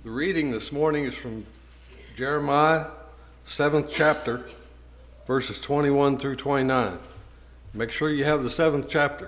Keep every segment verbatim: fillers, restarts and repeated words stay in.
The reading this morning is from Jeremiah, seventh chapter, verses twenty-one through twenty-nine. Make sure you have the seventh chapter.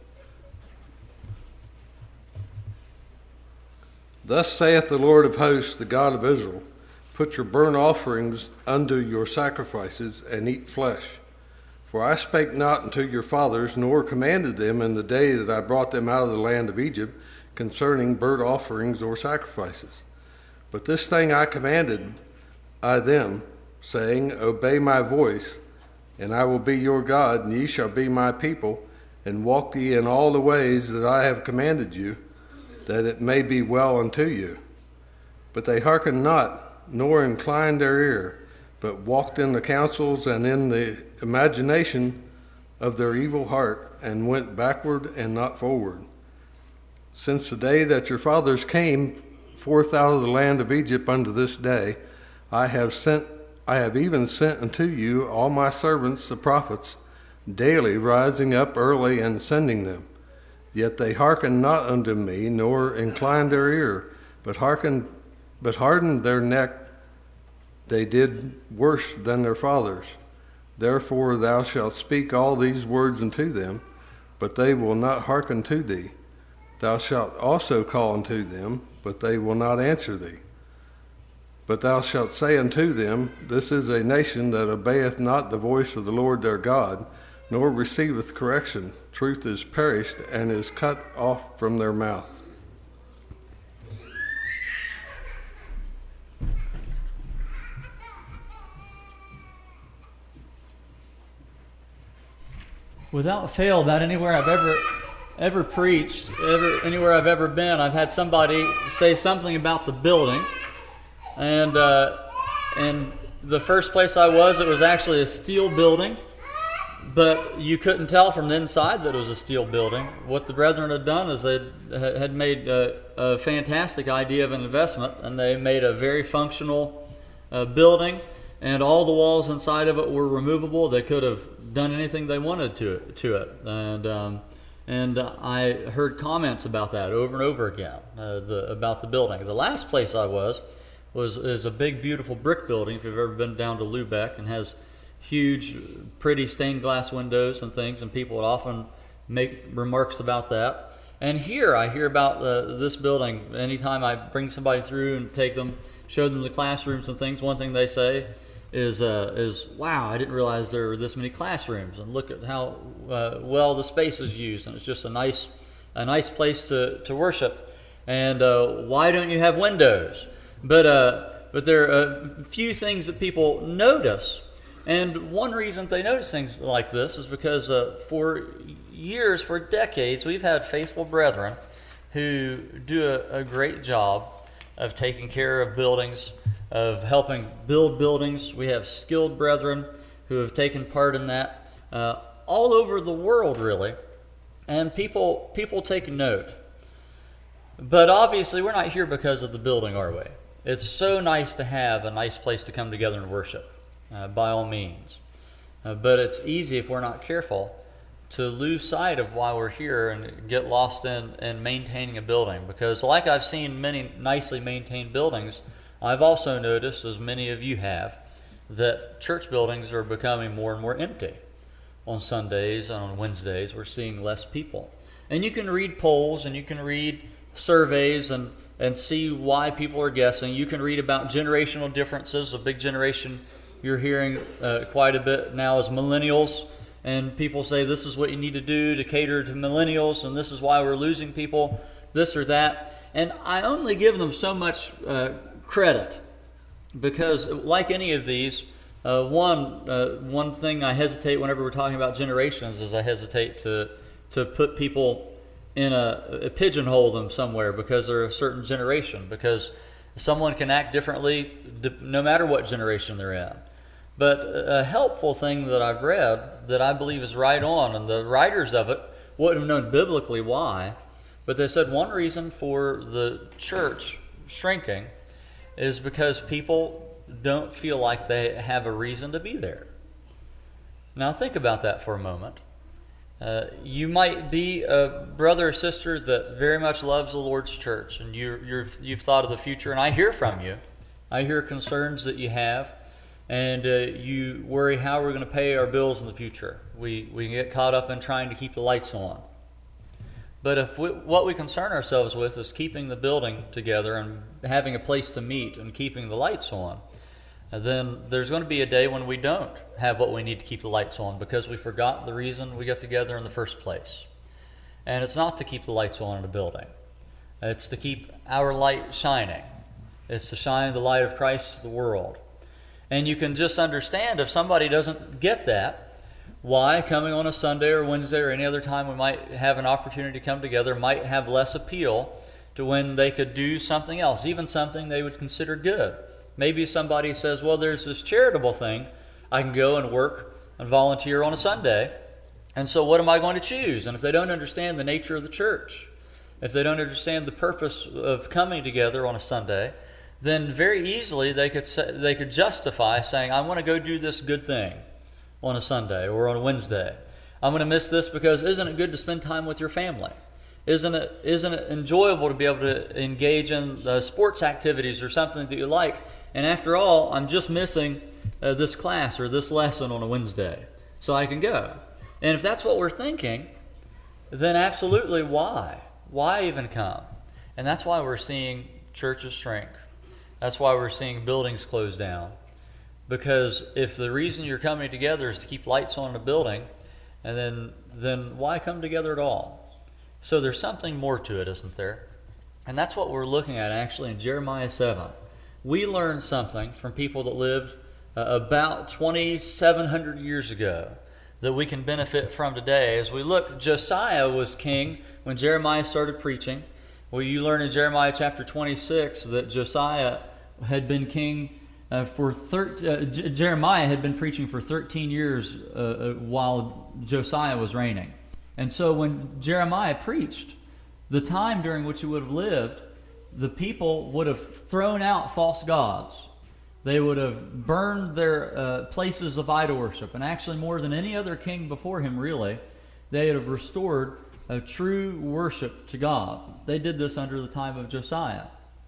Thus saith the Lord of hosts, the God of Israel, put your burnt offerings unto your sacrifices, and eat flesh. For I spake not unto your fathers, nor commanded them in the day that I brought them out of the land of Egypt, concerning burnt offerings or sacrifices. But this thing I commanded I them, saying, Obey my voice, and I will be your God, and ye shall be my people, and walk ye in all the ways that I have commanded you, that it may be well unto you. But they hearkened not, nor inclined their ear, but walked in the counsels and in the imagination of their evil heart, and went backward and not forward. Since the day that your fathers came forth out of the land of Egypt unto this day, I have sent, I have even sent unto you all my servants the prophets, daily rising up early and sending them. Yet they hearkened not unto me, nor inclined their ear, but hearkened, but hardened their neck. They did worse than their fathers. Therefore thou shalt speak all these words unto them, but they will not hearken to thee. Thou shalt also call unto them, but they will not answer thee. But thou shalt say unto them, This is a nation that obeyeth not the voice of the Lord their God, nor receiveth correction. Truth is perished, and is cut off from their mouth. Without fail, about anywhere I've ever ever preached, ever anywhere I've ever been, I've had somebody say something about the building. And uh, and the first place I was, it was actually a steel building, but you couldn't tell from the inside that it was a steel building. What the brethren had done is they had made a, a fantastic idea of an investment, and they made a very functional uh, building, and all the walls inside of it were removable. They could have done anything they wanted to it, to it. and um, and uh, I heard comments about that over and over again, uh, the, about the building. The last place I was was is a big, beautiful brick building. If you've ever been down to Lubeck, and has huge, pretty stained glass windows and things, and people would often make remarks about that. And here I hear about uh, this building. Anytime I bring somebody through and take them, show them the classrooms and things, one thing they say is, uh, is wow, I didn't realize there were this many classrooms, and look at how uh, well the space is used, and it's just a nice a nice place to, to worship. And uh, why don't you have windows? But uh, but there are a few things that people notice. And one reason they notice things like this is because uh, for years, for decades, we've had faithful brethren who do a, a great job of taking care of buildings, of helping build buildings. We have skilled brethren who have taken part in that uh, all over the world, really. And people people take note. But obviously, we're not here because of the building, are we? It's so nice to have a nice place to come together and worship. Uh, by all means. Uh, but it's easy, if we're not careful, to lose sight of why we're here and get lost in, in maintaining a building. Because like I've seen many nicely maintained buildings, I've also noticed, as many of you have, that church buildings are becoming more and more empty. On Sundays and on Wednesdays, we're seeing less people. And you can read polls and you can read surveys and, and see why people are guessing. You can read about generational differences. A big generation you're hearing uh, quite a bit now is millennials, and people say this is what you need to do to cater to millennials, and this is why we're losing people, this or that. And I only give them so much uh, credit, because like any of these, uh, one uh, one thing I hesitate whenever we're talking about generations is I hesitate to to put people in a, a pigeonhole them somewhere because they're a certain generation, because someone can act differently no matter what generation they're in. But a helpful thing that I've read that I believe is right on, and the writers of it wouldn't have known biblically why, but they said one reason for the church shrinking is because people don't feel like they have a reason to be there. Now think about that for a moment. Uh, you might be a brother or sister that very much loves the Lord's church, and you're, you're, you've thought of the future, and I hear from you. I hear concerns that you have, and uh, you worry how we're going to pay our bills in the future. We, we get caught up in trying to keep the lights on. But if we, what we concern ourselves with is keeping the building together and having a place to meet and keeping the lights on, then there's going to be a day when we don't have what we need to keep the lights on because we forgot the reason we got together in the first place. And it's not to keep the lights on in a building. It's to keep our light shining. It's to shine the light of Christ to the world. And you can just understand if somebody doesn't get that, why coming on a Sunday or Wednesday or any other time we might have an opportunity to come together might have less appeal to when they could do something else, even something they would consider good. Maybe somebody says, well, there's this charitable thing. I can go and work and volunteer on a Sunday. And so what am I going to choose? And if they don't understand the nature of the church, if they don't understand the purpose of coming together on a Sunday, then very easily they could say, they could justify saying, I want to go do this good thing on a Sunday or on a Wednesday. I'm going to miss this because isn't it good to spend time with your family? Isn't it, isn't it enjoyable to be able to engage in uh, sports activities or something that you like? And after all, I'm just missing uh, this class or this lesson on a Wednesday, so I can go. And if that's what we're thinking, then absolutely why? Why even come? And that's why we're seeing churches shrink. That's why we're seeing buildings close down. Because if the reason you're coming together is to keep lights on in a building, and then then why come together at all? So there's something more to it, isn't there? And that's what we're looking at actually in Jeremiah seven. We learned something from people that lived uh, about twenty-seven hundred years ago that we can benefit from today. As we look, Josiah was king when Jeremiah started preaching. Well, you learn in Jeremiah chapter twenty-six that Josiah had been king uh, for thirteen. Uh, J- Jeremiah had been preaching for thirteen years uh, uh, while Josiah was reigning. And so when Jeremiah preached, the time during which he would have lived, the people would have thrown out false gods. They would have burned their uh, places of idol worship. And actually more than any other king before him, really, they would have restored a true worship to God. They did this under the time of Josiah.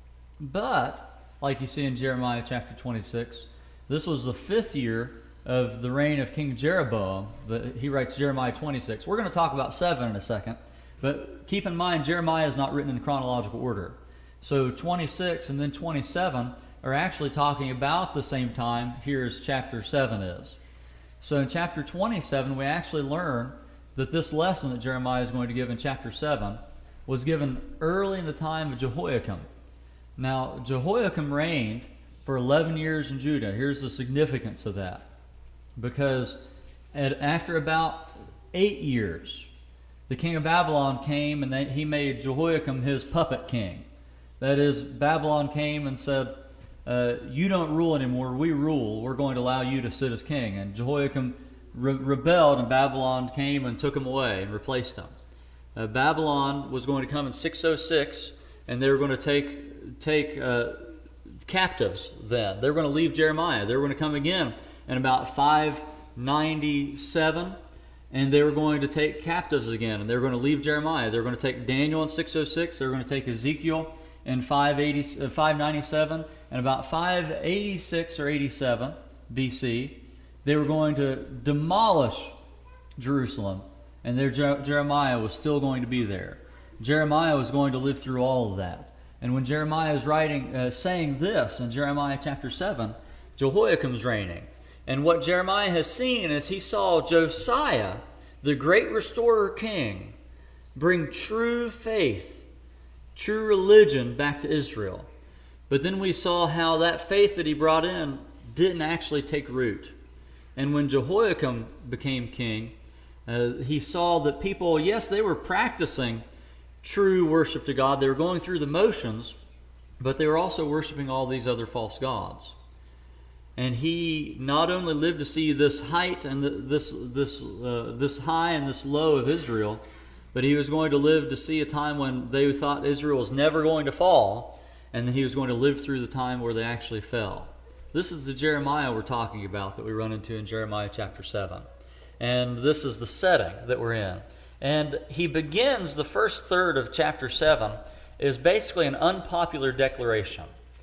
But, like you see in Jeremiah chapter twenty-six, this was the fifth year of the reign of King Jeroboam. He writes Jeremiah twenty-six. We're going to talk about seven in a second. But keep in mind, Jeremiah is not written in chronological order. So twenty-six and then twenty-seven are actually talking about the same time here as chapter seven is. So in chapter twenty-seven, we actually learn that this lesson that Jeremiah is going to give in chapter seven was given early in the time of Jehoiakim. Now, Jehoiakim reigned for eleven years in Judah. Here's the significance of that. Because at, after about eight years, the king of Babylon came and they, he made Jehoiakim his puppet king. That is, Babylon came and said, uh, you don't rule anymore, we rule. We're going to allow you to sit as king. And Jehoiakim re- rebelled, and Babylon came and took him away and replaced him. Uh, Babylon was going to come in six oh six, and they were going to take take uh, captives then. They were going to leave Jeremiah. They were going to come again in about five ninety-seven, and they were going to take captives again, and they were going to leave Jeremiah. They were going to take Daniel in six oh six. They were going to take Ezekiel in five eighty, uh, five ninety-seven, and about five eighty-six or eighty-seven B C, they were going to demolish Jerusalem, and their Je- Jeremiah was still going to be there. Jeremiah was going to live through all of that. And when Jeremiah is writing, uh, saying this in Jeremiah chapter seven, Jehoiakim's reigning. And what Jeremiah has seen is he saw Josiah, the great restorer king, bring true faith, true religion back to Israel. But then we saw how that faith that he brought in didn't actually take root. And when Jehoiakim became king, uh, he saw that people, yes, they were practicing true worship to God. They were going through the motions, but they were also worshiping all these other false gods. And he not only lived to see this height and the, this this uh, this high and this low of Israel, but he was going to live to see a time when they thought Israel was never going to fall, and then he was going to live through the time where they actually fell. This is the Jeremiah we're talking about that we run into in Jeremiah chapter seven. And this is the setting that we're in. And he begins the first third of chapter seven is basically an unpopular declaration.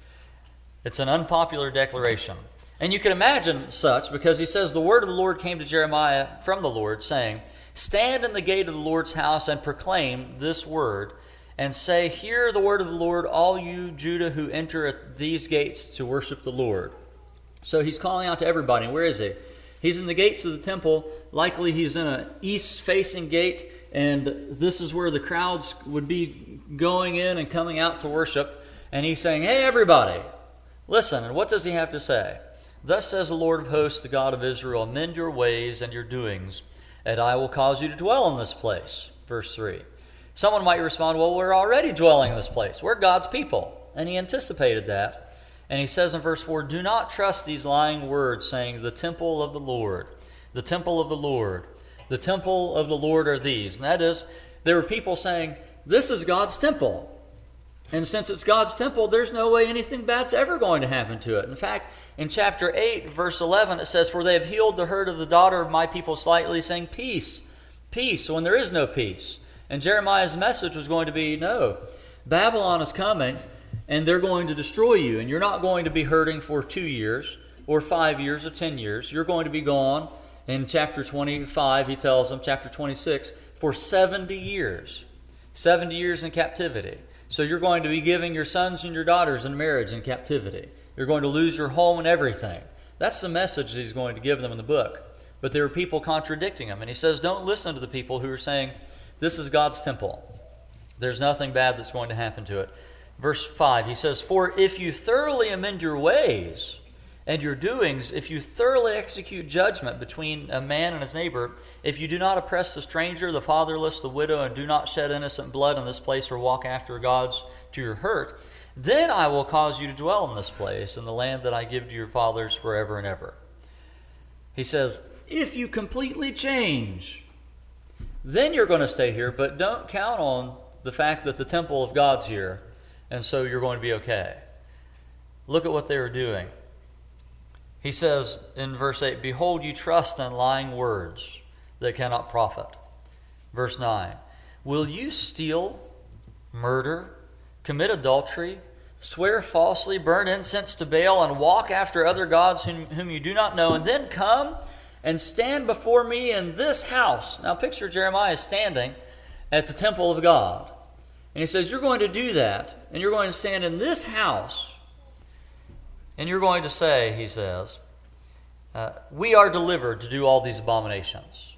It's an unpopular declaration. And you can imagine such because he says, the word of the Lord came to Jeremiah from the Lord, saying, stand in the gate of the Lord's house and proclaim this word, and say, hear the word of the Lord, all you Judah who enter at these gates to worship the Lord. So he's calling out to everybody. Where is he? He's in the gates of the temple. Likely he's in an east-facing gate, and this is where the crowds would be going in and coming out to worship. And he's saying, hey, everybody, listen. And what does he have to say? Thus says the Lord of hosts, the God of Israel, amend your ways and your doings, and I will cause you to dwell in this place. Verse three. Someone might respond, well, we're already dwelling in this place. We're God's people. And he anticipated that. And he says in verse four, do not trust these lying words, saying, the temple of the Lord, the temple of the Lord, the temple of the Lord are these. And that is, there were people saying, this is God's temple. And since it's God's temple, there's no way anything bad's ever going to happen to it. In fact, in chapter eight, verse eleven, it says, for they have healed the hurt of the daughter of my people slightly, saying, peace, peace, when there is no peace. And Jeremiah's message was going to be, no, Babylon is coming, and they're going to destroy you. And you're not going to be hurting for two years, or five years, or ten years. You're going to be gone. In chapter twenty-five, he tells them, chapter twenty-six, for seventy years. seventy years in captivity. So you're going to be giving your sons and your daughters in marriage in captivity. You're going to lose your home and everything. That's the message that he's going to give them in the book. But there are people contradicting him. And he says, don't listen to the people who are saying, this is God's temple. There's nothing bad that's going to happen to it. Verse five, he says, for if you thoroughly amend your ways and your doings, if you thoroughly execute judgment between a man and his neighbor, if you do not oppress the stranger, the fatherless, the widow, and do not shed innocent blood in this place or walk after gods to your hurt, then I will cause you to dwell in this place, in the land that I give to your fathers forever and ever. He says, if you completely change, then you're going to stay here, but don't count on the fact that the temple of God's here, and so you're going to be okay. Look at what they were doing. He says in verse eight, behold, you trust in lying words that cannot profit. Verse nine, will you steal, murder, commit adultery, swear falsely, burn incense to Baal, and walk after other gods whom, whom you do not know, and then come and stand before me in this house? Now picture Jeremiah standing at the temple of God. And he says, you're going to do that, and you're going to stand in this house, and you're going to say, he says, uh, we are delivered to do all these abominations.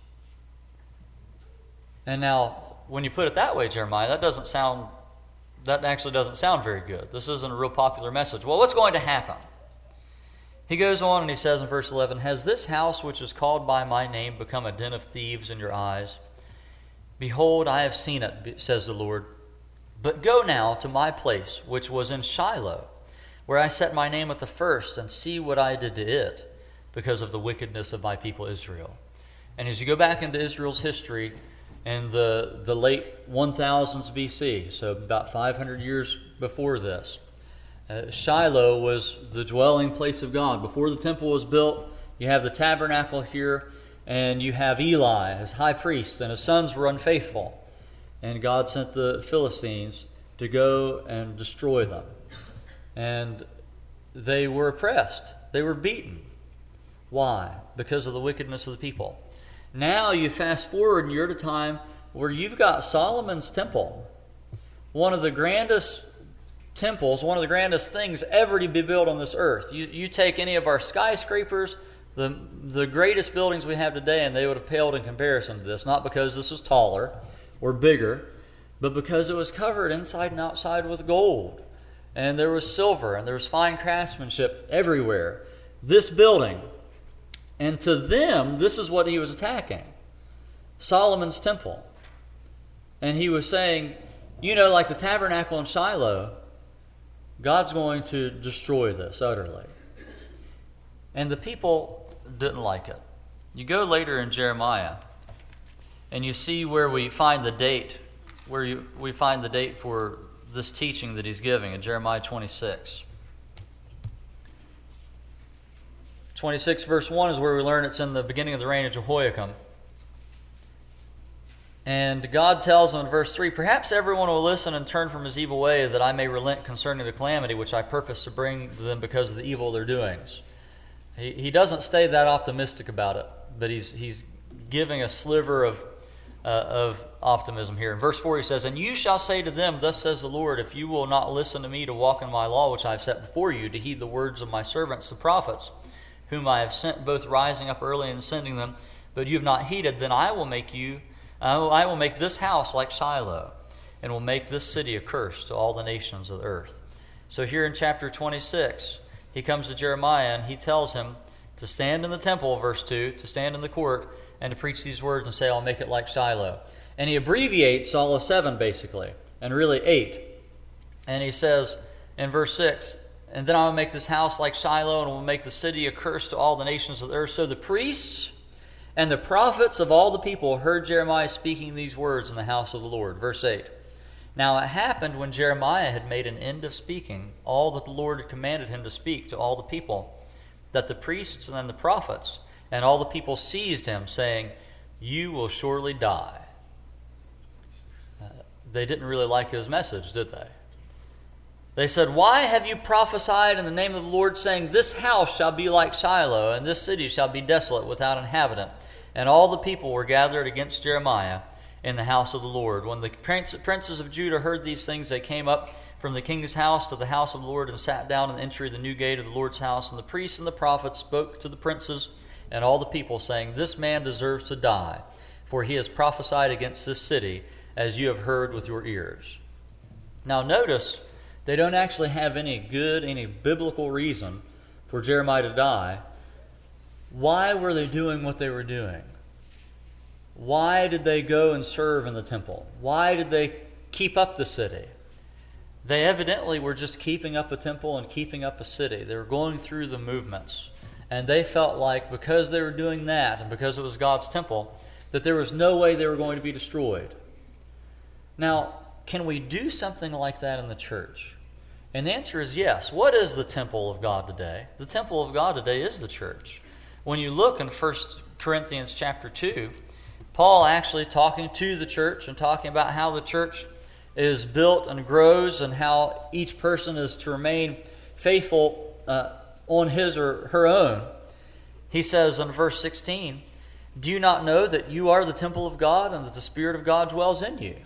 And now, when you put it that way, Jeremiah, that doesn't sound, that actually doesn't sound very good. This isn't a real popular message. Well, what's going to happen? He goes on and he says in verse eleven, has this house which is called by my name become a den of thieves in your eyes? Behold, I have seen it, says the Lord. But go now to my place, which was in Shiloh, where I set my name at the first, and see what I did to it, because of the wickedness of my people Israel. And as you go back into Israel's history, in the, the late one thousands B C, so about five hundred years before this, uh, Shiloh was the dwelling place of God. Before the temple was built, you have the tabernacle here, and you have Eli as high priest, and his sons were unfaithful. And God sent the Philistines to go and destroy them. And they were oppressed. They were beaten. Why? Because of the wickedness of the people. Now you fast forward and you're at a time where you've got Solomon's temple. One of the grandest temples, one of the grandest things ever to be built on this earth. You, you take any of our skyscrapers, the, the greatest buildings we have today, and they would have paled in comparison to this. Not because this was taller or bigger, but because it was covered inside and outside with gold. And there was silver, and there was fine craftsmanship everywhere. This building. And to them, this is what he was attacking. Solomon's temple. And he was saying, you know, like the tabernacle in Shiloh, God's going to destroy this utterly. And the people didn't like it. You go later in Jeremiah, and you see where we find the date, where you, we find the date for this teaching that he's giving in Jeremiah twenty-six. twenty-six verse one is where we learn it's in the beginning of the reign of Jehoiakim. And God tells him in verse three, "Perhaps everyone will listen and turn from his evil way, that I may relent concerning the calamity which I purpose to bring to them because of the evil of their doings." He, he doesn't stay that optimistic about it, but he's he's giving a sliver of uh, of optimism here. In verse four he says, "And you shall say to them, Thus says the Lord, if you will not listen to me to walk in my law which I have set before you, to heed the words of my servants the prophets, whom I have sent both rising up early and sending them, but you have not heeded, then I will make you I will, I will make this house like Shiloh, and will make this city a curse to all the nations of the earth." So here in chapter twenty-six, he comes to Jeremiah and he tells him to stand in the temple, verse two, to stand in the court, and to preach these words and say, "I'll make it like Shiloh." And he abbreviates all of seven, basically, and really eight. And he says in verse six, "And then I will make this house like Shiloh, and will make the city a curse to all the nations of the earth." So the priests and the prophets of all the people heard Jeremiah speaking these words in the house of the Lord. Verse eight, "Now it happened when Jeremiah had made an end of speaking all that the Lord had commanded him to speak to all the people, that the priests and the prophets and all the people seized him, saying, 'You will surely die.'" Uh, they didn't really like his message, did they? They said, "Why have you prophesied in the name of the Lord, saying, 'This house shall be like Shiloh, and this city shall be desolate without inhabitant'?" And all the people were gathered against Jeremiah in the house of the Lord. When the princes of Judah heard these things, they came up from the king's house to the house of the Lord and sat down in the entry of the new gate of the Lord's house. And the priests and the prophets spoke to the princes and all the people, saying, "This man deserves to die, for he has prophesied against this city, as you have heard with your ears." Now notice, they don't actually have any good, any biblical reason for Jeremiah to die. Why were they doing what they were doing? Why did they go and serve in the temple? Why did they keep up the city? They evidently were just keeping up a temple and keeping up a city. They were going through the movements. And they felt like because they were doing that and because it was God's temple, that there was no way they were going to be destroyed. Now, can we do something like that in the church? And the answer is yes. What is the temple of God today? The temple of God today is the church. When you look in First Corinthians chapter two, Paul actually talking to the church and talking about how the church is built and grows and how each person is to remain faithful uh, on his or her own. He says in verse sixteen, "Do you not know that you are the temple of God and that the Spirit of God dwells in you?"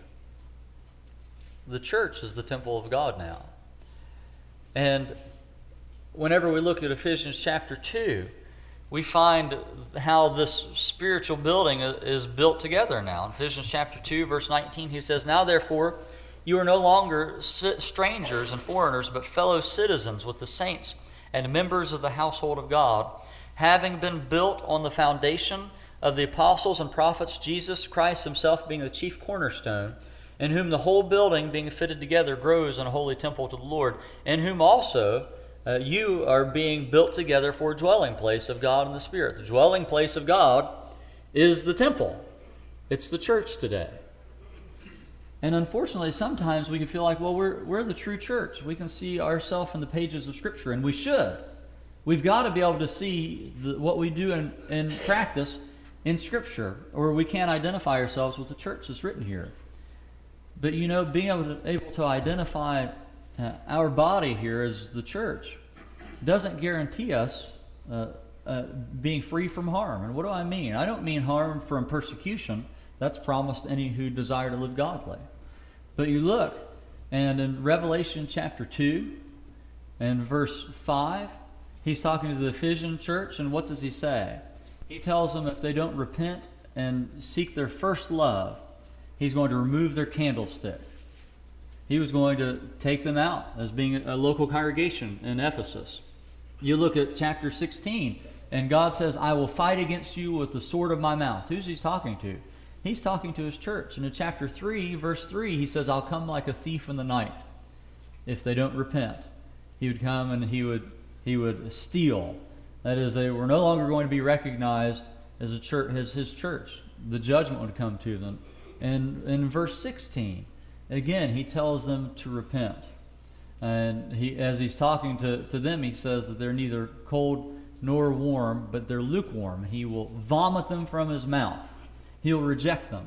The church is the temple of God now. And whenever we look at Ephesians chapter two, we find how this spiritual building is built together now. In Ephesians chapter two, verse nineteen, he says, "Now therefore you are no longer strangers and foreigners, but fellow citizens with the saints and members of the household of God, having been built on the foundation of the apostles and prophets, Jesus Christ himself being the chief cornerstone, in whom the whole building being fitted together grows in a holy temple to the Lord, in whom also uh, you are being built together for a dwelling place of God in the Spirit." The dwelling place of God is the temple. It's the church today. And unfortunately, sometimes we can feel like, well, we're we're the true church. We can see ourselves in the pages of Scripture, and we should. We've got to be able to see the, what we do in, in practice in Scripture, or we can't identify ourselves with the church that's written here. But, you know, being able to, able to identify uh, our body here as the church doesn't guarantee us uh, uh, being free from harm. And what do I mean? I don't mean harm from persecution. That's promised any who desire to live godly. But you look, and in Revelation chapter two and verse five, he's talking to the Ephesian church, and what does he say? He tells them if they don't repent and seek their first love, he's going to remove their candlestick. He was going to take them out as being a local congregation in Ephesus. You look at chapter sixteen, and God says, "I will fight against you with the sword of my mouth." Who's he talking to? He's talking to his church. And in chapter three, verse three, he says, "I'll come like a thief in the night if they don't repent." He would come and he would he would steal. That is, they were no longer going to be recognized as a church, as his church. The judgment would come to them. And in verse sixteen, again, he tells them to repent. And he, as he's talking to, to them, he says that they're neither cold nor warm, but they're lukewarm. He will vomit them from his mouth. He'll reject them.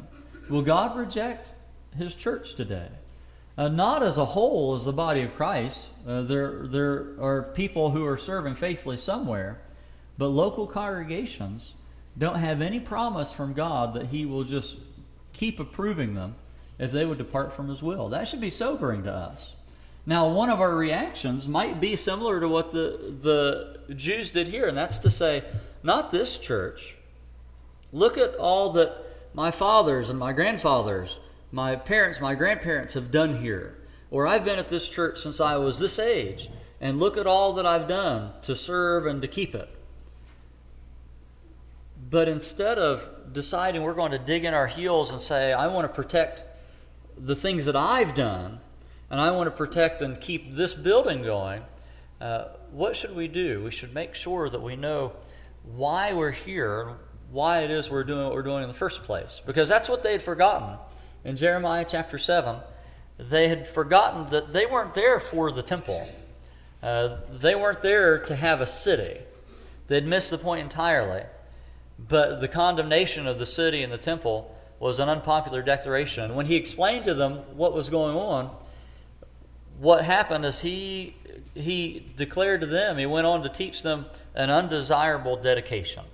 Will God reject his church today? Uh, not as a whole as the body of Christ. Uh, there, there are people who are serving faithfully somewhere, but local congregations don't have any promise from God that he will just keep approving them if they would depart from his will. That should be sobering to us. Now, one of our reactions might be similar to what the, the Jews did here, and that's to say, not this church. Look at all that my fathers and my grandfathers, my parents, my grandparents have done here. Or I've been at this church since I was this age, and look at all that I've done to serve and to keep it. But instead of deciding we're going to dig in our heels and say, I want to protect the things that I've done, and I want to protect and keep this building going, uh, what should we do? We should make sure that we know why we're here, why it is we're doing what we're doing in the first place. Because that's what they had forgotten. In Jeremiah chapter seven, they had forgotten that they weren't there for the temple. Uh, they weren't there to have a city. They'd missed the point entirely. But the condemnation of the city and the temple was an unpopular declaration. And when he explained to them what was going on, what happened is he he declared to them, he went on to teach them an undesirable dedication.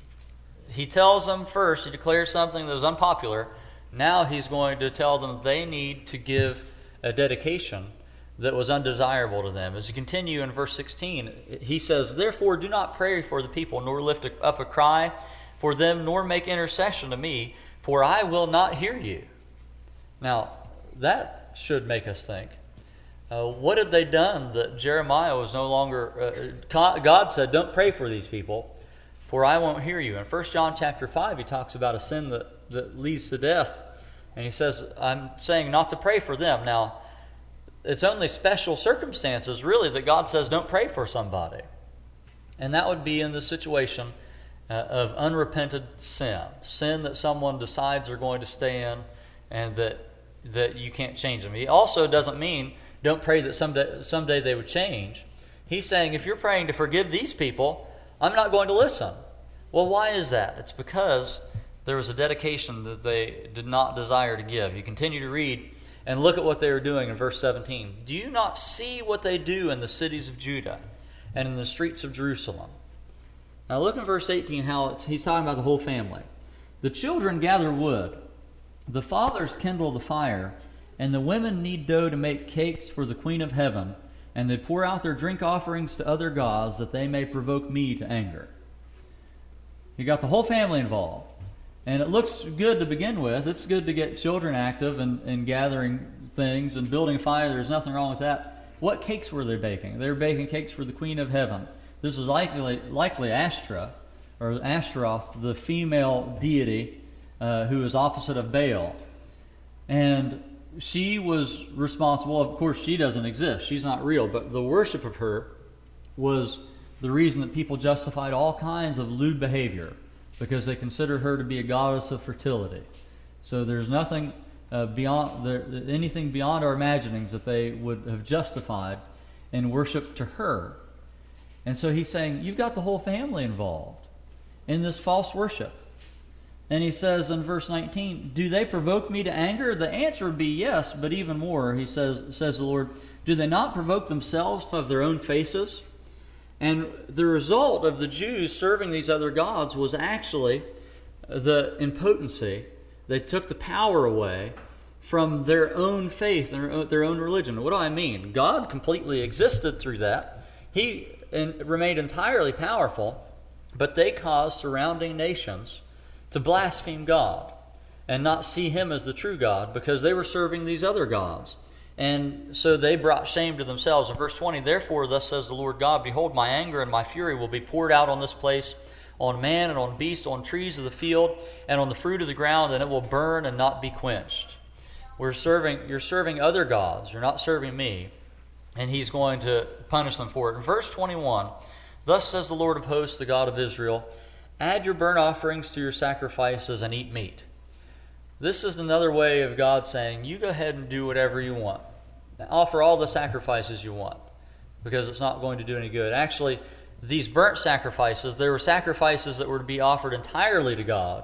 He tells them first, he declares something that was unpopular. Now he's going to tell them they need to give a dedication that was undesirable to them. As you continue in verse sixteen, he says, therefore do not pray for the people, nor lift up a cry for them, nor make intercession to me, for I will not hear you. Now, that should make us think. Uh, what had they done that Jeremiah was no longer... Uh, God said, don't pray for these people, for I won't hear you. In First John chapter five, he talks about a sin that, that leads to death. And he says, I'm saying not to pray for them. Now, it's only special circumstances, really, that God says don't pray for somebody. And that would be in the situation uh, of unrepented sin. Sin that someone decides they're going to stay in and that that you can't change them. He also doesn't mean don't pray that someday, someday they would change. He's saying if you're praying to forgive these people, I'm not going to listen. Well, why is that? It's because there was a dedication that they did not desire to give. You continue to read and look at what they were doing in verse seventeen. Do you not see what they do in the cities of Judah and in the streets of Jerusalem? Now look in verse eighteen how it's, he's talking about the whole family. The children gather wood, the fathers kindle the fire, and the women knead dough to make cakes for the Queen of Heaven, and they pour out their drink offerings to other gods that they may provoke me to anger. You got the whole family involved. And it looks good to begin with. It's good to get children active and, and gathering things and building fire. There's nothing wrong with that. What cakes were they baking? They were baking cakes for the Queen of Heaven. This was likely, likely Astra, or Ashtaroth, the female deity uh, who is opposite of Baal. And she was responsible. Of course, she doesn't exist. She's not real. But the worship of her was the reason that people justified all kinds of lewd behavior, because they consider her to be a goddess of fertility. So there's nothing uh, beyond there, anything beyond our imaginings that they would have justified in worship to her. And so he's saying, you've got the whole family involved in this false worship. And he says in verse nineteen, do they provoke me to anger? The answer would be yes, but even more, he says, says the Lord, do they not provoke themselves of their own faces? And the result of the Jews serving these other gods was actually the impotency. They took the power away from their own faith and their own religion. What do I mean? God completely existed through that. He remained entirely powerful, but they caused surrounding nations to blaspheme God and not see Him as the true God because they were serving these other gods. And so they brought shame to themselves. In verse twenty, therefore, thus says the Lord God, behold, my anger and my fury will be poured out on this place, on man and on beast, on trees of the field, and on the fruit of the ground, and it will burn and not be quenched. We're serving, you're serving other gods. You're not serving me. And He's going to punish them for it. In verse twenty-one, thus says the Lord of hosts, the God of Israel, add your burnt offerings to your sacrifices and eat meat. This is another way of God saying, you go ahead and do whatever you want. Offer all the sacrifices you want, because it's not going to do any good. Actually, these burnt sacrifices, there were sacrifices that were to be offered entirely to God,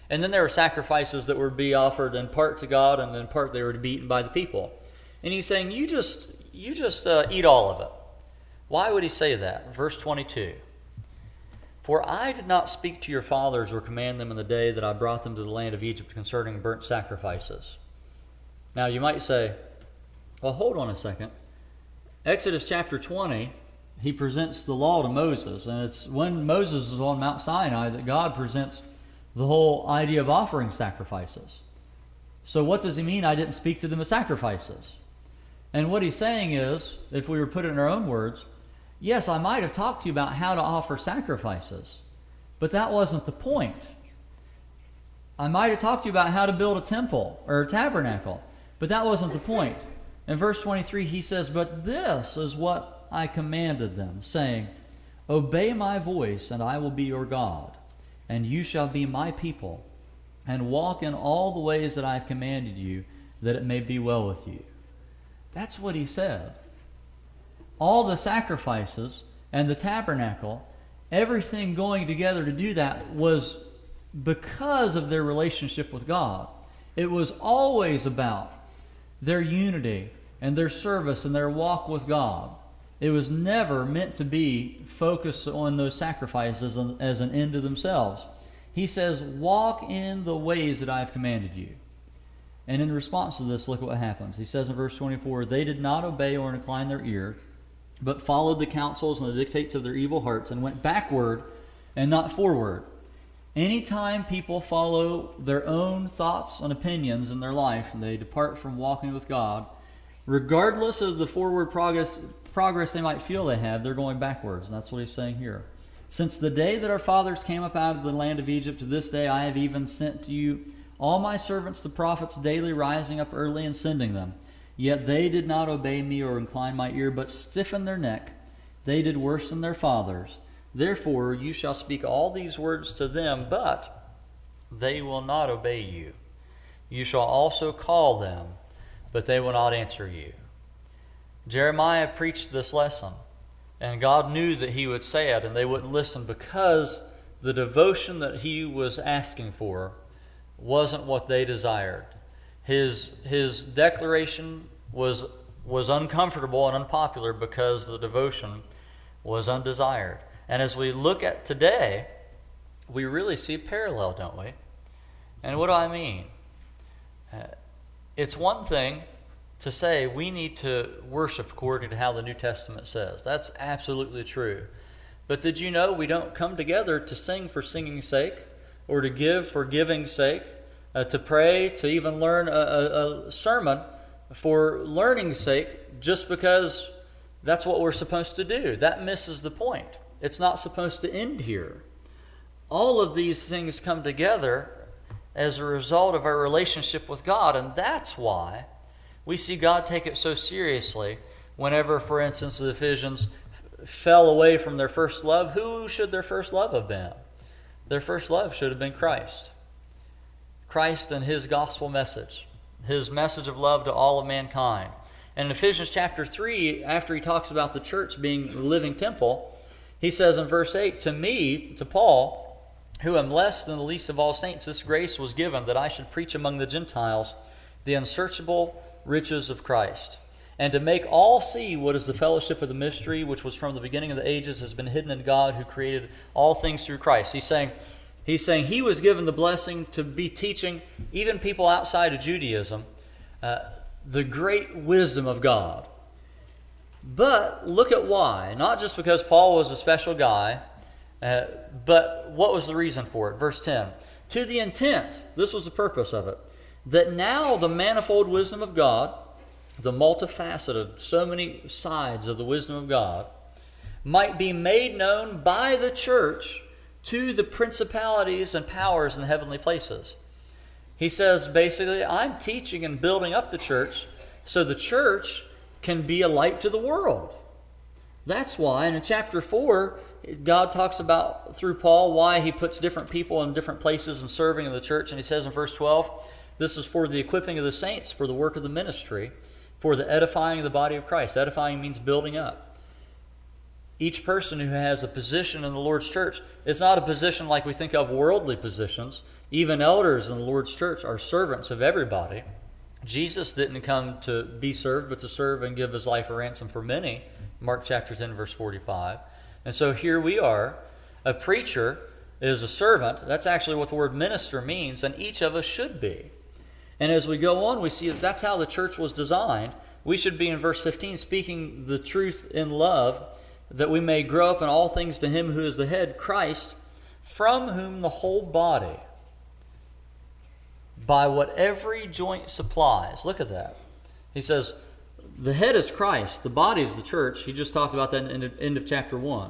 And then there were sacrifices that were to be offered in part to God, and in part they were to be eaten by the people. And he's saying, you just you just uh, eat all of it. Why would he say that? Verse twenty-two. For I did not speak to your fathers or command them in the day that I brought them to the land of Egypt concerning burnt sacrifices. Now you might say, well, hold on a second. Exodus chapter twenty, he presents the law to Moses, and it's when Moses is on Mount Sinai that God presents the whole idea of offering sacrifices. So what does he mean, I didn't speak to them of sacrifices? And what he's saying is, if we were put it in our own words, yes, I might have talked to you about how to offer sacrifices, but that wasn't the point. I might have talked to you about how to build a temple or a tabernacle, but that wasn't the point. In verse twenty-three, he says, but this is what I commanded them, saying, obey my voice, and I will be your God, and you shall be my people, and walk in all the ways that I have commanded you, that it may be well with you. That's what he said. All the sacrifices and the tabernacle, everything going together to do that was because of their relationship with God. It was always about their unity and their service and their walk with God. It was never meant to be focused on those sacrifices as an end to themselves. He says, walk in the ways that I have commanded you. And in response to this, look what happens. He says in verse twenty-four, they did not obey or incline their ear, but followed the counsels and the dictates of their evil hearts, and went backward and not forward. Anytime people follow their own thoughts and opinions in their life, and they depart from walking with God, regardless of the forward progress progress they might feel they have, they're going backwards. And that's what he's saying here. Since the day that our fathers came up out of the land of Egypt to this day, I have even sent to you all my servants the prophets daily, rising up early and sending them. Yet they did not obey me or incline my ear, but stiffened their neck. They did worse than their fathers. Therefore you shall speak all these words to them, but they will not obey you. You shall also call them, but they will not answer you. Jeremiah preached this lesson, and God knew that he would say it, and they wouldn't listen because the devotion that he was asking for wasn't what they desired. His his declaration was was uncomfortable and unpopular because the devotion was undesired. And as we look at today, we really see a parallel, don't we? And what do I mean? Uh, it's one thing to say we need to worship according to how the New Testament says. That's absolutely true. But did you know we don't come together to sing for singing's sake, or to give for giving's sake, uh, to pray, to even learn a, a, a sermon for learning's sake, just because that's what we're supposed to do? That misses the point. It's not supposed to end here. All of these things come together as a result of our relationship with God, and that's why we see God take it so seriously whenever, for instance, the Ephesians fell away from their first love. Who should their first love have been? Their first love should have been Christ. Christ and his gospel message, his message of love to all of mankind. And in Ephesians chapter three, after he talks about the church being the living temple, he says in verse eight, to me, to Paul, who am less than the least of all saints, this grace was given that I should preach among the Gentiles the unsearchable riches of Christ, and to make all see what is the fellowship of the mystery, which was from the beginning of the ages, has been hidden in God, who created all things through Christ. He's saying, he's saying he was given the blessing to be teaching even people outside of Judaism uh, the great wisdom of God. But look at why. Not just because Paul was a special guy, uh, but what was the reason for it? Verse ten. To the intent, this was the purpose of it, that now the manifold wisdom of God, the multifaceted, so many sides of the wisdom of God, might be made known by the church to the principalities and powers in the heavenly places. He says, basically, I'm teaching and building up the church so the church can be a light to the world. That's why, and in chapter four, God talks about, through Paul, why he puts different people in different places and serving in the church. And he says in verse twelve, this is for the equipping of the saints, for the work of the ministry, for the edifying of the body of Christ. Edifying means building up. each person who has a position in the Lord's church, it's not a position like we think of worldly positions. Even elders in the Lord's church are servants of everybody. Jesus didn't come to be served, but to serve and give his life a ransom for many. Mark chapter ten, verse forty-five. And so here we are. A preacher is a servant. That's actually what the word minister means, and each of us should be. And as we go on, we see that that's how the church was designed. We should be, in verse fifteen, speaking the truth in love, that we may grow up in all things to him who is the head, Christ, from whom the whole body, by what every joint supplies. Look at that. He says, the head is Christ, the body is the church. He just talked about that in the end of chapter one.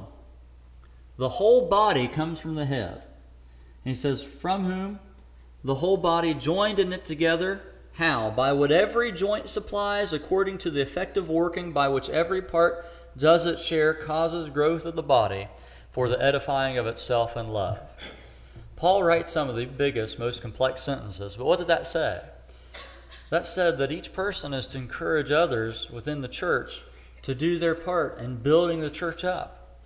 The whole body comes from the head. And he says, from whom the whole body joined in it together, how? By what every joint supplies, according to the effective working by which every part does its share, causes growth of the body for the edifying of itself in love. Paul writes some of the biggest, most complex sentences, but what did that say? That said that each person is to encourage others within the church to do their part in building the church up.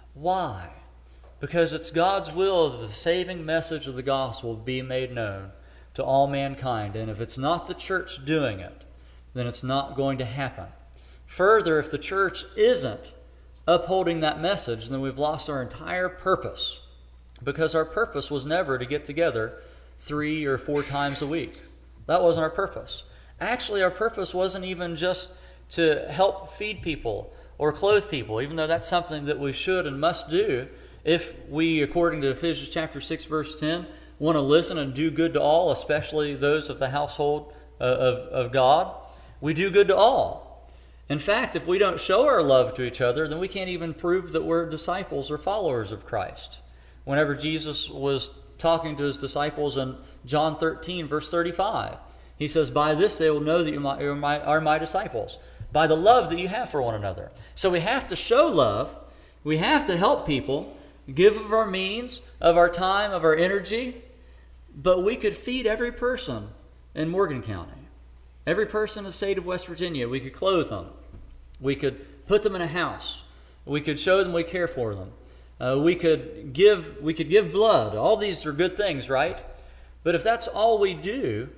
Why? Because it's God's will that the saving message of the gospel be made known to all mankind. And if it's not the church doing it, then it's not going to happen. Further, if the church isn't upholding that message, then we've lost our entire purpose. Because our purpose was never to get together three or four times a week. That wasn't our purpose. Actually, our purpose wasn't even just to help feed people or clothe people, even though that's something that we should and must do if we, according to Ephesians chapter six, verse ten, want to listen and do good to all, especially those of the household uh, of, of God. We do good to all. In fact, if we don't show our love to each other, then we can't even prove that we're disciples or followers of Christ. Whenever Jesus was talking to his disciples in John thirteen, verse thirty-five, he says, by this they will know that you are my, are my disciples, by the love that you have for one another. So we have to show love. We have to help people, give of our means, of our time, of our energy. But we could feed every person in Morgan County, every person in the state of West Virginia. We could clothe them. We could put them in a house. We could show them we care for them. Uh, we could give we could give blood. All these are good things, right? But if that's all we do,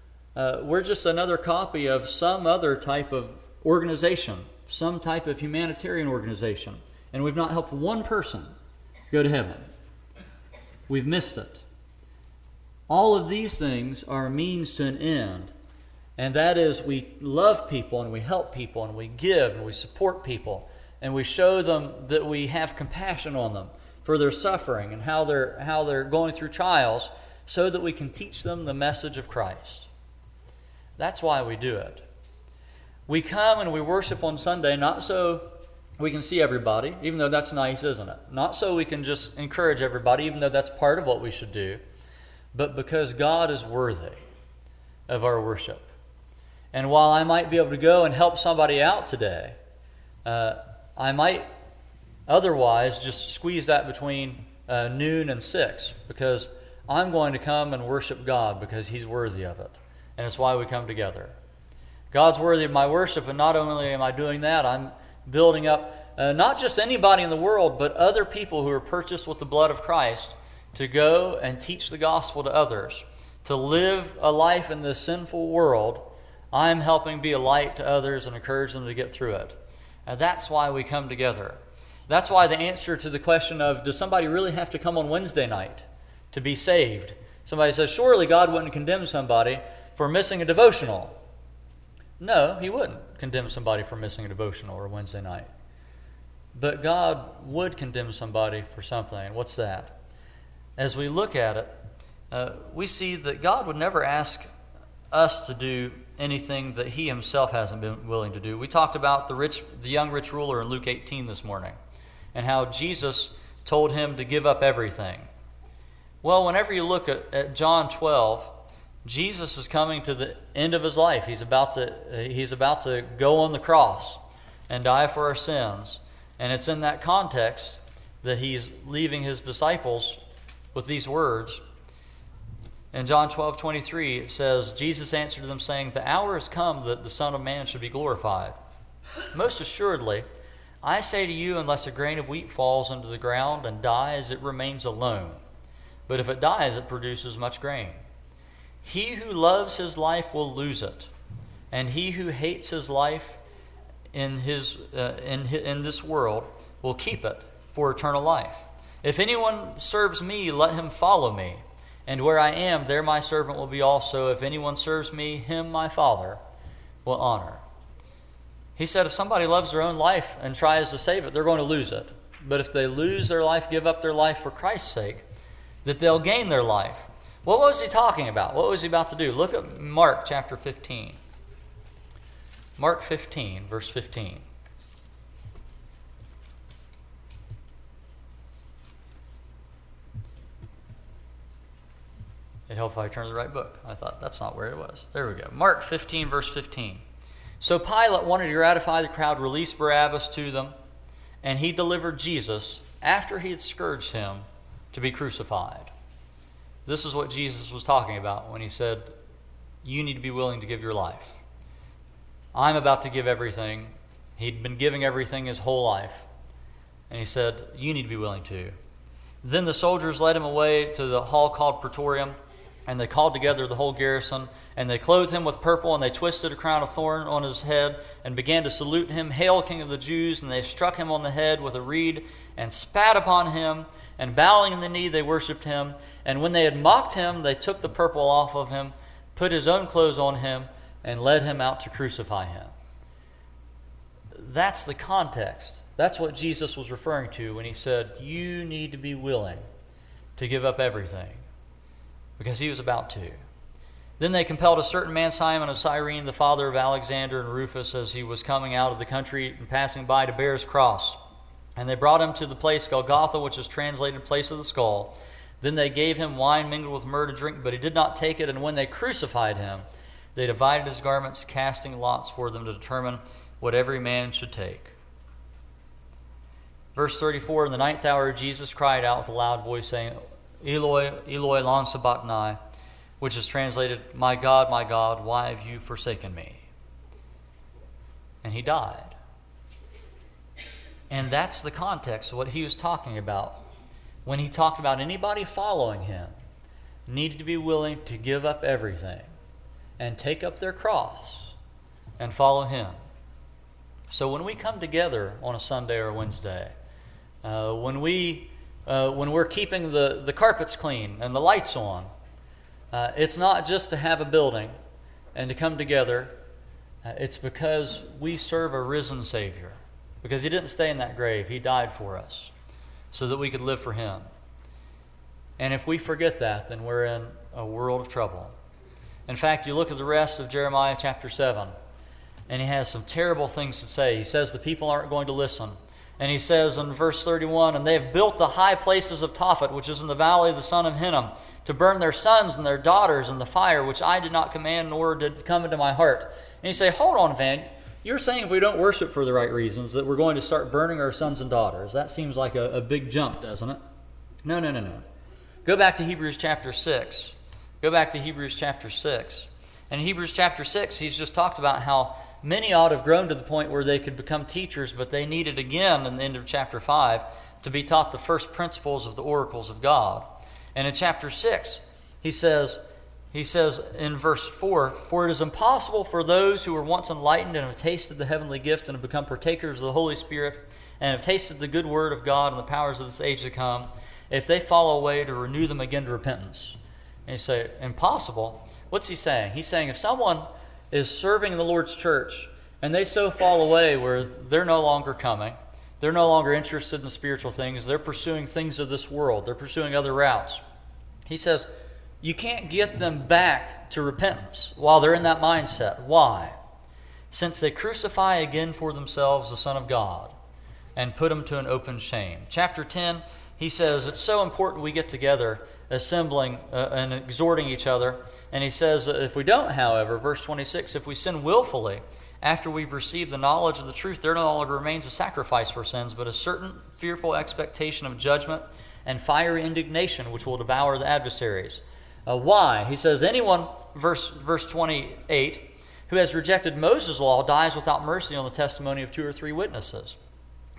uh, we're just another copy of some other type of organization, some type of humanitarian organization, and we've not helped one person go to heaven. We've missed it. All of these things are a means to an end, and that is we love people and we help people and we give and we support people. And we show them that we have compassion on them for their suffering and how they're how they're going through trials, so that we can teach them the message of Christ. That's why we do it. We come and we worship on Sunday not so we can see everybody, even though that's nice, isn't it? Not so we can just encourage everybody, even though that's part of what we should do, but because God is worthy of our worship. And while I might be able to go and help somebody out today, uh, I might otherwise just squeeze that between uh, noon and six, because I'm going to come and worship God because He's worthy of it. And it's why we come together. God's worthy of my worship, and not only am I doing that, I'm building up uh, not just anybody in the world, but other people who are purchased with the blood of Christ to go and teach the gospel to others, to live a life in this sinful world. I'm helping be a light to others and encourage them to get through it. And that's why we come together. That's why the answer to the question of, does somebody really have to come on Wednesday night to be saved? Somebody says, surely God wouldn't condemn somebody for missing a devotional. No, He wouldn't condemn somebody for missing a devotional or a Wednesday night. But God would condemn somebody for something. And what's that? As we look at it, uh, we see that God would never ask us to do anything that He Himself hasn't been willing to do. We talked about the rich, the young rich ruler in Luke eighteen this morning, and how Jesus told him to give up everything. Well, whenever you look at, at John twelve, Jesus is coming to the end of His life. He's about to he's about to go on the cross and die for our sins. And it's in that context that He's leaving His disciples with these words. In John twelve twenty-three, it says, Jesus answered them, saying, the hour has come that the Son of Man should be glorified. Most assuredly, I say to you, unless a grain of wheat falls into the ground and dies, it remains alone. But if it dies, it produces much grain. He who loves his life will lose it, and he who hates his life in his uh, in in this world will keep it for eternal life. If anyone serves me, let him follow me, and where I am, there my servant will be also. If anyone serves me, him my Father will honor. He said if somebody loves their own life and tries to save it, they're going to lose it. But if they lose their life, give up their life for Christ's sake, that they'll gain their life. What was he talking about? What was he about to do? Look at Mark chapter fifteen. Mark fifteen, verse fifteen. It helped if I turned to the right book. I thought, that's not where it was. There we go. Mark fifteen, verse fifteen. So Pilate wanted to gratify the crowd, released Barabbas to them, and he delivered Jesus after he had scourged him to be crucified. This is what Jesus was talking about when he said, you need to be willing to give your life. I'm about to give everything. He'd been giving everything his whole life. And he said, you need to be willing to. Then the soldiers led him away to the hall called Praetorium, and they called together the whole garrison, and they clothed him with purple, and they twisted a crown of thorn on his head, and began to salute him, Hail, King of the Jews! And they struck him on the head with a reed, and spat upon him, and bowing in the knee, they worshipped him. And when they had mocked him, they took the purple off of him, put his own clothes on him, and led him out to crucify him. That's the context. That's what Jesus was referring to when he said, you need to be willing to give up everything, because he was about to. Then they compelled a certain man, Simon of Cyrene, the father of Alexander and Rufus, as he was coming out of the country and passing by, to bear his cross. And they brought him to the place Golgotha, which is translated place of the skull. Then they gave him wine mingled with myrrh to drink, but he did not take it. And when they crucified him, they divided his garments, casting lots for them to determine what every man should take. Verse thirty-four, in the ninth hour Jesus cried out with a loud voice, saying, Eloi, Eloi, lama sabachthani, which is translated, My God, my God, why have you forsaken me? And he died. And that's the context of what he was talking about when he talked about anybody following him needed to be willing to give up everything and take up their cross and follow him. So when we come together on a Sunday or a Wednesday, uh, when we uh, when we're keeping the, the carpets clean and the lights on, uh, it's not just to have a building and to come together. Uh, it's because we serve a risen Savior. Because he didn't stay in that grave. He died for us so that we could live for him. And if we forget that, then we're in a world of trouble. In fact, you look at the rest of Jeremiah chapter seven, and he has some terrible things to say. He says the people aren't going to listen. And he says in verse thirty-one, And they have built the high places of Tophet, which is in the valley of the son of Hinnom, to burn their sons and their daughters in the fire, which I did not command, nor did come into my heart. And you say, hold on, Van. You're saying if we don't worship for the right reasons that we're going to start burning our sons and daughters. That seems like a, a big jump, doesn't it? No, no, no, no. Go back to Hebrews chapter six. Go back to Hebrews chapter six. And in Hebrews chapter six, he's just talked about how many ought to have grown to the point where they could become teachers, but they needed again in the end of chapter five to be taught the first principles of the oracles of God. And in chapter six, he says... He says in verse four, For it is impossible for those who were once enlightened and have tasted the heavenly gift and have become partakers of the Holy Spirit and have tasted the good word of God and the powers of this age to come, if they fall away, to renew them again to repentance. And you say, impossible? What's he saying? He's saying if someone is serving in the Lord's church and they so fall away where they're no longer coming, they're no longer interested in the spiritual things, they're pursuing things of this world, they're pursuing other routes. He says, you can't get them back to repentance while they're in that mindset. Why? Since they crucify again for themselves the Son of God and put him to an open shame. Chapter ten, he says it's so important we get together, assembling uh, and exhorting each other. And he says if we don't, however, verse twenty-six, if we sin willfully after we've received the knowledge of the truth, there no longer remains a sacrifice for sins, but a certain fearful expectation of judgment and fiery indignation which will devour the adversaries. Uh, why? He says, anyone, verse verse twenty-eight, who has rejected Moses' law dies without mercy on the testimony of two or three witnesses.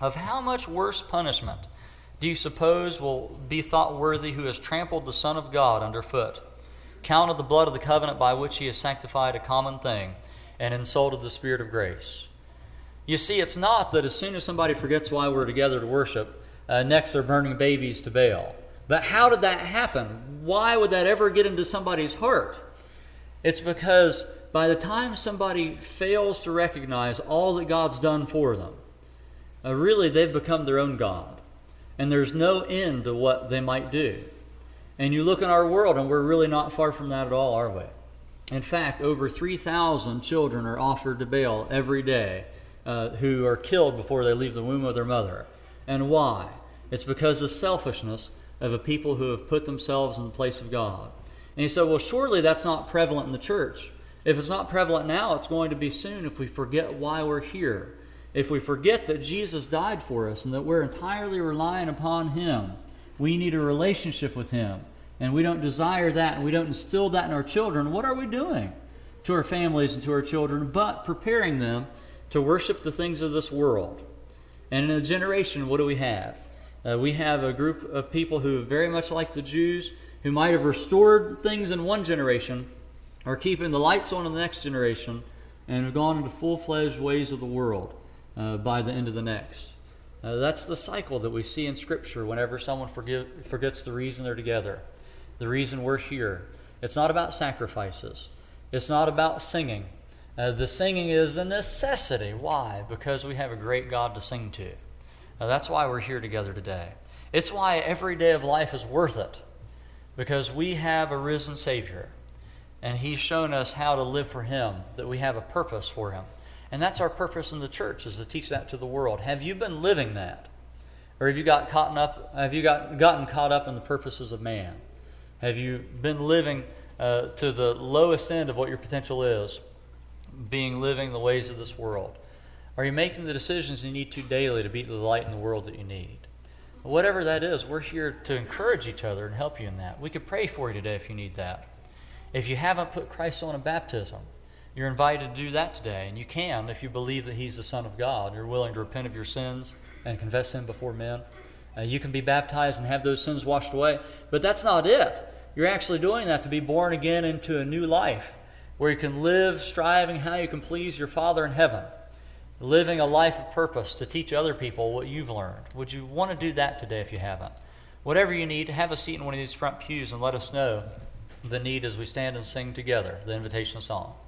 Of how much worse punishment do you suppose will be thought worthy who has trampled the Son of God underfoot, counted the blood of the covenant by which he has sanctified a common thing, and insulted the Spirit of grace? You see, it's not that as soon as somebody forgets why we're together to worship, uh, next they're burning babies to Baal. But how did that happen? Why would that ever get into somebody's heart? It's because by the time somebody fails to recognize all that God's done for them, uh, really they've become their own God. And there's no end to what they might do. And you look in our world, and we're really not far from that at all, are we? In fact, over three thousand children are offered to Baal every day uh, who are killed before they leave the womb of their mother. And why? It's because of selfishness of a people who have put themselves in the place of God. And you say, well, surely that's not prevalent in the church. If it's not prevalent now, it's going to be soon if we forget why we're here. If we forget that Jesus died for us and that we're entirely relying upon Him, we need a relationship with Him, and we don't desire that, and we don't instill that in our children, what are we doing to our families and to our children but preparing them to worship the things of this world? And in a generation, what do we have? Uh, we have a group of people who, very much like the Jews, who might have restored things in one generation, are keeping the lights on in the next generation, and have gone into full-fledged ways of the world uh, by the end of the next. Uh, that's the cycle that we see in Scripture whenever someone forget, forgets the reason they're together, the reason we're here. It's not about sacrifices. It's not about singing. Uh, the singing is a necessity. Why? Because we have a great God to sing to. Uh, that's why we're here together today. It's why every day of life is worth it, because we have a risen Savior, and He's shown us how to live for Him, that we have a purpose for Him. And that's our purpose in the church, is to teach that to the world. Have you been living that? Or have you got caught up, have you got, gotten caught up in the purposes of man? Have you been living uh, to the lowest end of what your potential is, being living the ways of this world? Are you making the decisions you need to daily to be the light in the world that you need? Whatever that is, we're here to encourage each other and help you in that. We could pray for you today if you need that. If you haven't put Christ on in baptism, you're invited to do that today, and you can if you believe that He's the Son of God and you're willing to repent of your sins and confess Him before men. Uh, you can be baptized and have those sins washed away, but that's not it. You're actually doing that to be born again into a new life where you can live striving how you can please your Father in heaven, living a life of purpose to teach other people what you've learned. Would you want to do that today if you haven't? Whatever you need, have a seat in one of these front pews and let us know the need as we stand and sing together the invitation song.